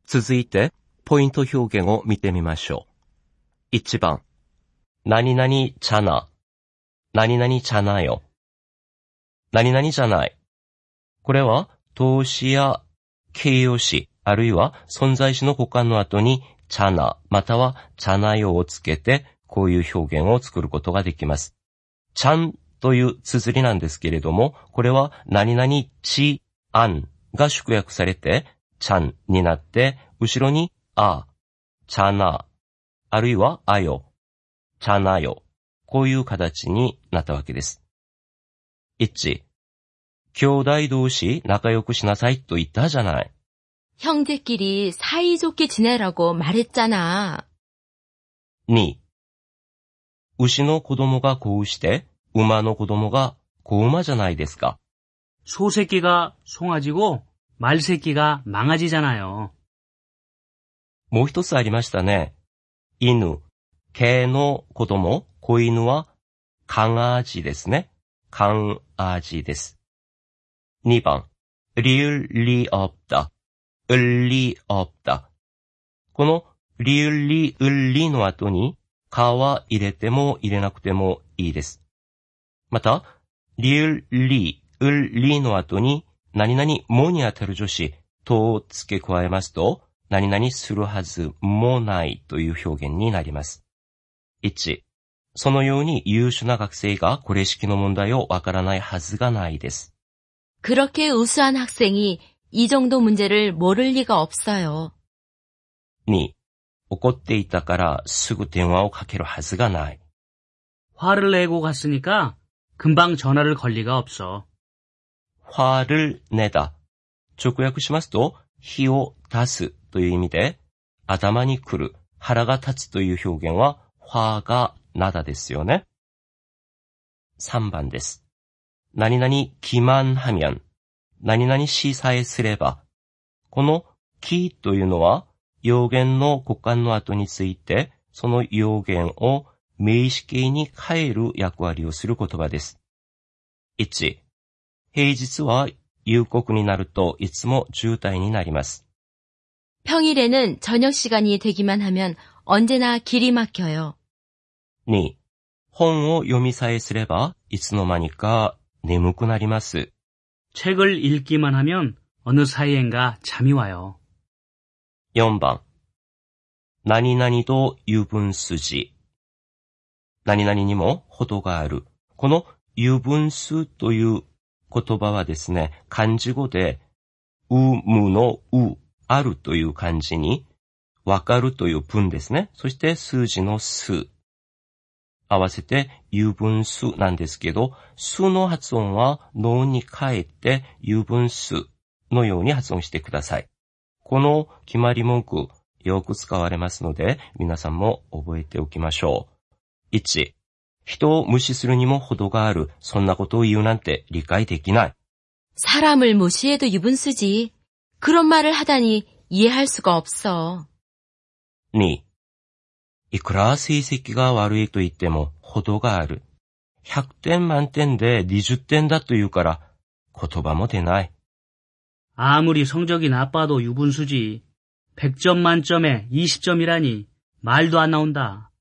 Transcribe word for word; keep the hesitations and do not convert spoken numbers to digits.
続いて、ポイント表現を見てみましょう。いちばん、何々じゃな、何々じゃなよ。何々じゃない。これは動詞や形容詞、あるいは存在詞の補完の後にじゃな、またはじゃなよをつけて、こういう表現を作ることができます。ちゃんという綴りなんですけれども、これは何々ちあんが縮約されて、ちゃんになって、後ろにあ、ちゃな、あるいはあよ、ちゃなよ、こういう形になったわけです。いち、兄弟同士仲良くしなさいと言ったじゃない。 형제끼리 사이좋게 지내라고 말했잖아. に、牛の子供が子牛で馬の子供が子馬じゃないですか。 소새끼가 송아지고 말새끼가 망아지잖아요. もう一つありましたね。犬、毛の子供、子犬は강아지ですね。강아지です。にばん、리을 리 없다、을 리 없다。この리을 리、을 리の後にかは入れても入れなくてもいいです。また、リルリ、ウルリの後に何々もにあたる助詞とを付け加えますと、何々するはずもないという表現になります。いち、そのように優秀な学生がこれ式の問題をわからないはずがないです。 그렇게 우수한 학생이 이 정도 문제를 모를 리가 없어요. に、怒っていたからすぐ電話をかけるはずがない。 화를 내고 갔으니까 금방 전화를 걸 리가 없어. 화를 내다。直訳しますと、火を出すという意味で、頭に来る、腹が立つという表現は、화가 나다ですよね。さんばんです。何々기만 하면、何々しさえすれば。このきというのは、用言の語幹の後について、その用言を名詞形に変える役割をする言葉です。いち、平日は夕刻になるといつも渋滞になります。 평일에는 저녁 시간이 되기만 하면 언제나 길이 막혀요. に、本を読みさえすればいつの間にか眠くなります。 책을 읽기만 하면 어느 사이엔가 잠이 와요. よんばん、何々と油分筋。何々にも程がある。この油分数という言葉はですね、漢字語で、うむのう、あるという漢字に、わかるという文ですね。そして数字の数。合わせて油分数なんですけど、数の発音は脳に変えて油分数のように発音してください。この決まり文句、よく使われますので、皆さんも覚えておきましょう。いち、人を無視するにも程がある。そんなことを言うなんて理解できない。 사람을 무시해도 유분수지. 그런 말을 하다니 이해할 수가 없어. に、いくら成績が悪いと言っても程がある。ひゃくてん満点でにじゅってんだと言うから言葉も出ない。 아무리 성적이 나빠도 유분수지. 백 점 만점에 이십 점이라니 말도 안 나온다.